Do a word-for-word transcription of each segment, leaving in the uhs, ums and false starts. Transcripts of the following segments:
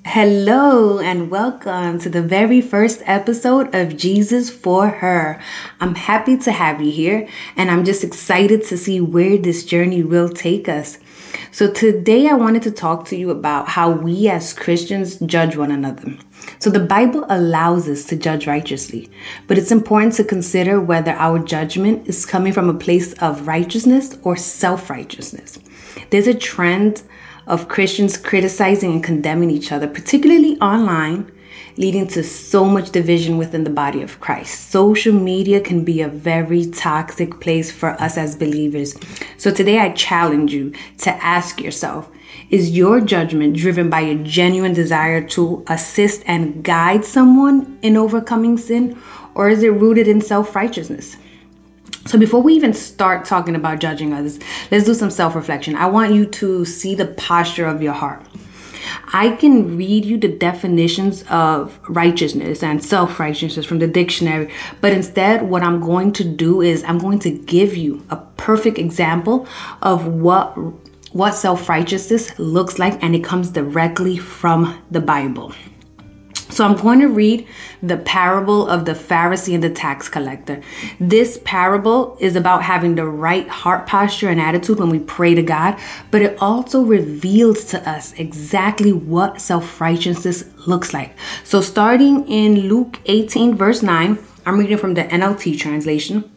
Hello and welcome to the very first episode of Jesus for Her. I'm happy to have you here and I'm just excited to see where this journey will take us. So today I wanted to talk to you about how we as Christians judge one another. So the Bible allows us to judge righteously, but it's important to consider whether our judgment is coming from a place of righteousness or self-righteousness. There's a trend of Christians criticizing and condemning each other, particularly online, leading to so much division within the body of Christ. Social media can be a very toxic place for us as believers. So today I challenge you to ask yourself, is your judgment driven by a genuine desire to assist and guide someone in overcoming sin, or is it rooted in self-righteousness? So before we even start talking about judging others, let's do some self-reflection. I want you to see the posture of your heart. I can read you the definitions of righteousness and self-righteousness from the dictionary, but instead what I'm going to do is I'm going to give you a perfect example of what, what self-righteousness looks like, and it comes directly from the Bible. So I'm going to read the parable of the Pharisee and the tax collector. This parable is about having the right heart posture and attitude when we pray to God, but it also reveals to us exactly what self-righteousness looks like. So starting in Luke eighteen, verse nine, I'm reading from the N L T translation.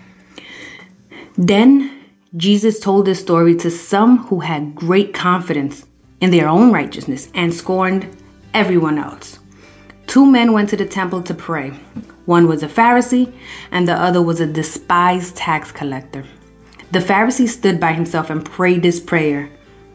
Then Jesus told this story to some who had great confidence in their own righteousness and scorned everyone else. Two men went to the temple to pray. One was a Pharisee and the other was a despised tax collector. The Pharisee stood by himself and prayed this prayer.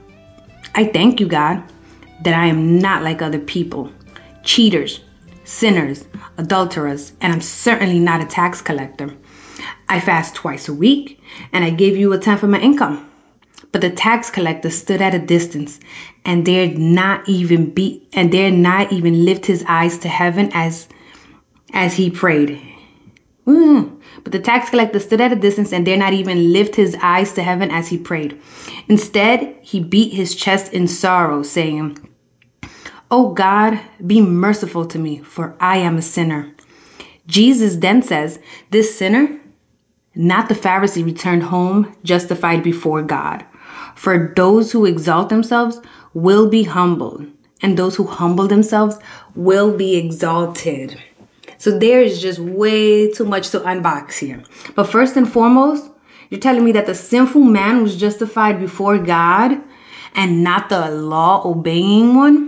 I thank you, God, that I am not like other people, cheaters, sinners, adulterers, and I'm certainly not a tax collector. I fast twice a week and I give you a tenth of my income. But the tax collector stood at a distance and dared not even be and dared not even lift his eyes to heaven as as he prayed. Mm. But the tax collector stood at a distance and dared not even lift his eyes to heaven as he prayed. Instead, he beat his chest in sorrow, saying, "Oh God, be merciful to me, for I am a sinner." Jesus then says, this sinner, not the Pharisee, returned home justified before God. For those who exalt themselves will be humbled, and those who humble themselves will be exalted. So there is just way too much to unbox here. But first and foremost, you're telling me that the sinful man was justified before God and not the law-obeying one?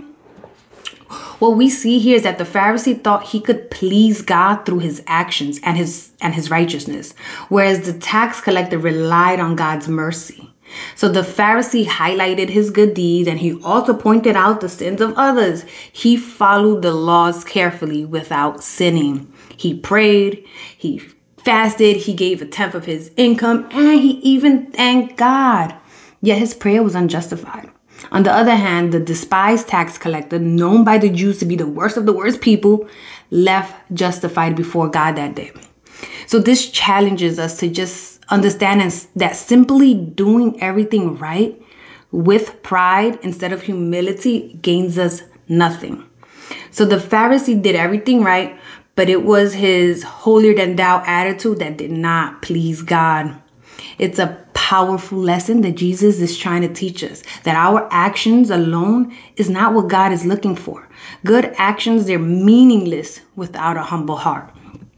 What we see here is that the Pharisee thought he could please God through his actions and his and his righteousness, whereas the tax collector relied on God's mercy. So the Pharisee highlighted his good deeds and he also pointed out the sins of others. He followed the laws carefully without sinning. He prayed, he fasted, he gave a tenth of his income, and he even thanked God. Yet his prayer was unjustified. On the other hand, the despised tax collector, known by the Jews to be the worst of the worst people, left justified before God that day. So this challenges us to just understand that simply doing everything right with pride instead of humility gains us nothing. So the Pharisee did everything right, but it was his holier than thou attitude that did not please God. It's a powerful lesson that Jesus is trying to teach us, that our actions alone is not what God is looking for. Good actions, they're meaningless without a humble heart.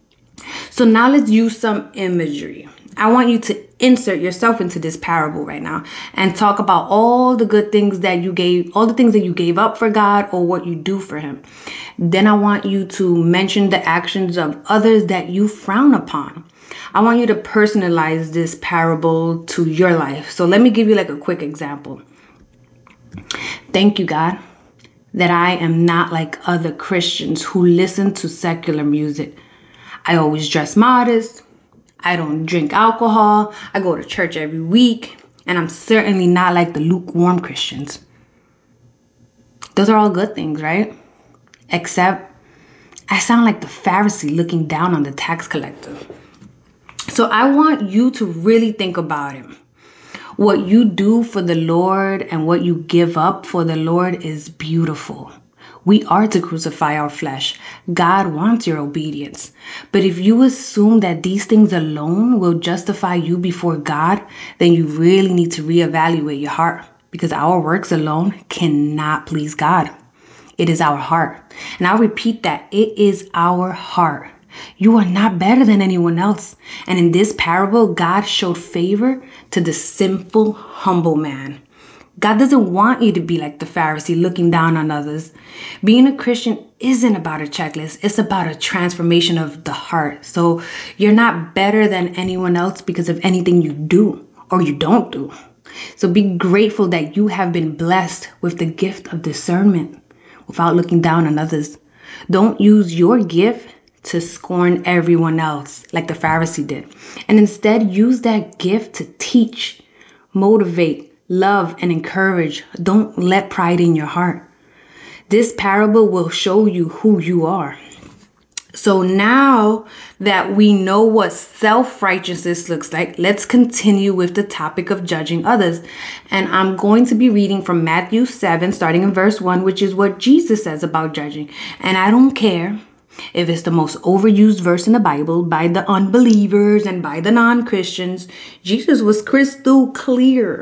So now let's use some imagery. I want you to insert yourself into this parable right now and talk about all the good things that you gave, all the things that you gave up for God or what you do for him. Then I want you to mention the actions of others that you frown upon. I want you to personalize this parable to your life. So let me give you like a quick example. Thank you, God, that I am not like other Christians who listen to secular music. I always dress modest. I don't drink alcohol. I go to church every week. And I'm certainly not like the lukewarm Christians. Those are all good things, right? Except I sound like the Pharisee looking down on the tax collector. So I want you to really think about it. What you do for the Lord and what you give up for the Lord is beautiful. We are to crucify our flesh. God wants your obedience. But if you assume that these things alone will justify you before God, then you really need to reevaluate your heart, because our works alone cannot please God. It is our heart. And I'll repeat that. It is our heart. You are not better than anyone else. And in this parable, God showed favor to the sinful, humble man. God doesn't want you to be like the Pharisee, looking down on others. Being a Christian isn't about a checklist. It's about a transformation of the heart. So you're not better than anyone else because of anything you do or you don't do. So be grateful that you have been blessed with the gift of discernment without looking down on others. Don't use your gift to scorn everyone else like the Pharisee did. And instead, use that gift to teach, motivate, love, and encourage. Don't let pride in your heart. This parable will show you who you are. So now that we know what self-righteousness looks like, let's continue with the topic of judging others. And I'm going to be reading from Matthew seven, starting in verse one, which is what Jesus says about judging. And I don't care if it's the most overused verse in the Bible by the unbelievers and by the non-Christians. Jesus was crystal clear.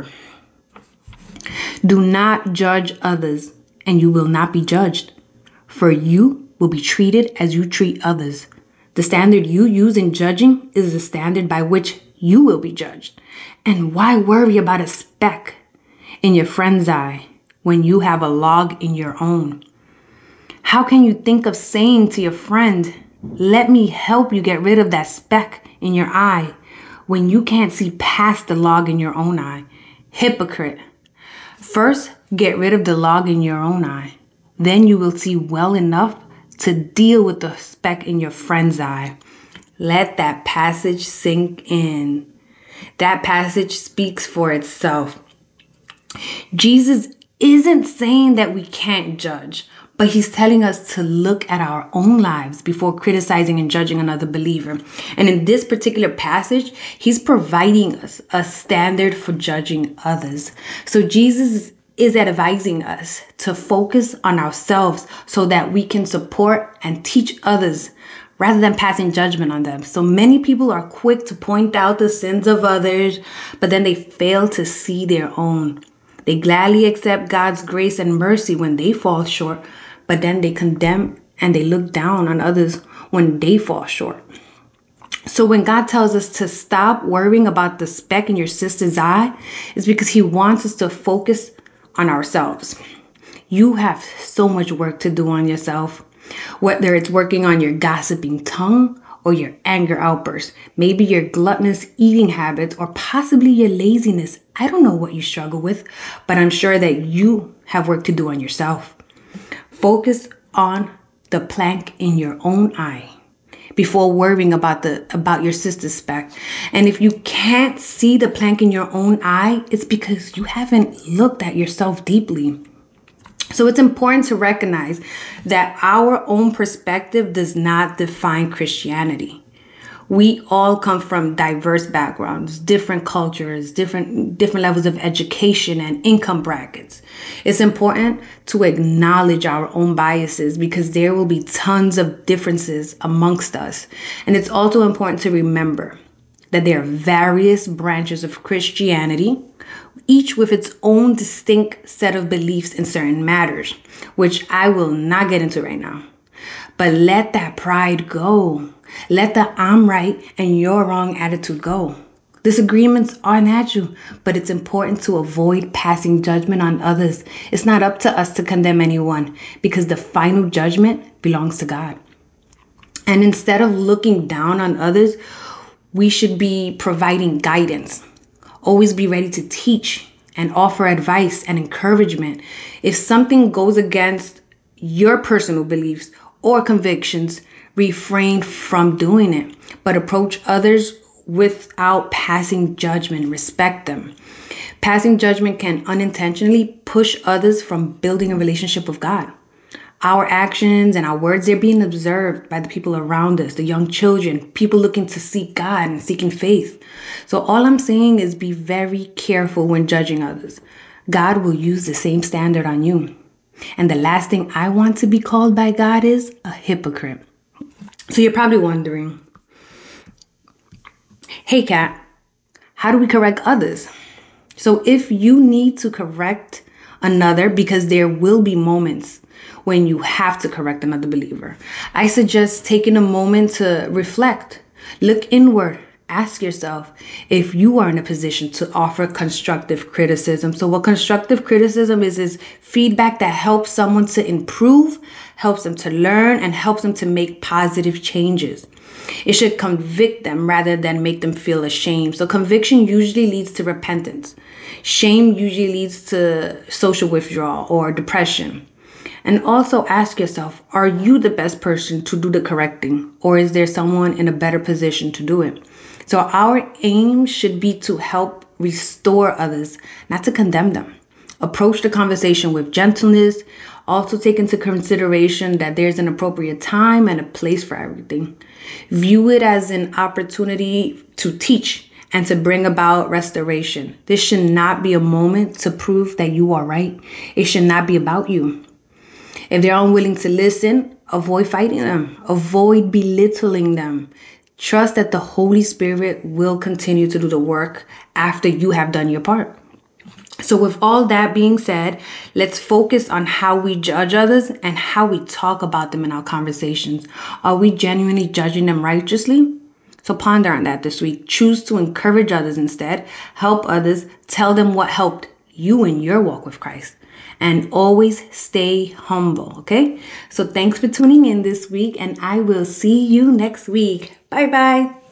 Do not judge others, and you will not be judged, for you will be treated as you treat others. The standard you use in judging is the standard by which you will be judged. And why worry about a speck in your friend's eye when you have a log in your own? How can you think of saying to your friend, "Let me help you get rid of that speck in your eye," when you can't see past the log in your own eye? Hypocrite. First, get rid of the log in your own eye. Then you will see well enough to deal with the speck in your friend's eye. Let that passage sink in. That passage speaks for itself. Jesus isn't saying that we can't judge, but he's telling us to look at our own lives before criticizing and judging another believer. And in this particular passage, he's providing us a standard for judging others. So Jesus is advising us to focus on ourselves so that we can support and teach others rather than passing judgment on them. So many people are quick to point out the sins of others, but then they fail to see their own. They gladly accept God's grace and mercy when they fall short, but then they condemn and they look down on others when they fall short. So when God tells us to stop worrying about the speck in your sister's eye, it's because he wants us to focus on ourselves. You have so much work to do on yourself, whether it's working on your gossiping tongue or your anger outbursts, maybe your gluttonous eating habits, or possibly your laziness. I don't know what you struggle with, but I'm sure that you have work to do on yourself. Focus on the plank in your own eye before worrying about the about your sister's speck. And if you can't see the plank in your own eye, it's because you haven't looked at yourself deeply. So it's important to recognize that our own perspective does not define Christianity. We all come from diverse backgrounds, different cultures, different different levels of education and income brackets. It's important to acknowledge our own biases because there will be tons of differences amongst us. And it's also important to remember that there are various branches of Christianity, each with its own distinct set of beliefs in certain matters, which I will not get into right now. But let that pride go. Let the I'm right and you're wrong attitude go. Disagreements are natural, but it's important to avoid passing judgment on others. It's not up to us to condemn anyone because the final judgment belongs to God. And instead of looking down on others, we should be providing guidance. Always be ready to teach and offer advice and encouragement. If something goes against your personal beliefs or convictions, refrain from doing it, but approach others without passing judgment. Respect them. Passing judgment can unintentionally push others from building a relationship with God. Our actions and our words, they're being observed by the people around us, the young children, people looking to seek God and seeking faith. So all I'm saying is be very careful when judging others. God will use the same standard on you. And the last thing I want to be called by God is a hypocrite. So you're probably wondering, hey, Kat, how do we correct others? So if you need to correct another, because there will be moments when you have to correct another believer, I suggest taking a moment to reflect, look inward, ask yourself if you are in a position to offer constructive criticism. So what constructive criticism is, is feedback that helps someone to improve, helps them to learn, and helps them to make positive changes. It should convict them rather than make them feel ashamed. So conviction usually leads to repentance. Shame usually leads to social withdrawal or depression. And also ask yourself, are you the best person to do the correcting, or is there someone in a better position to do it? So our aim should be to help restore others, not to condemn them. Approach the conversation with gentleness. Also take into consideration that there's an appropriate time and a place for everything. View it as an opportunity to teach and to bring about restoration. This should not be a moment to prove that you are right. It should not be about you. If they're unwilling to listen, avoid fighting them. Avoid belittling them. Trust that the Holy Spirit will continue to do the work after you have done your part. So with all that being said, let's focus on how we judge others and how we talk about them in our conversations. Are we genuinely judging them righteously? So ponder on that this week. Choose to encourage others instead. Help others. Tell them what helped you in your walk with Christ. And always stay humble, okay? So thanks for tuning in this week, and I will see you next week. Bye-bye.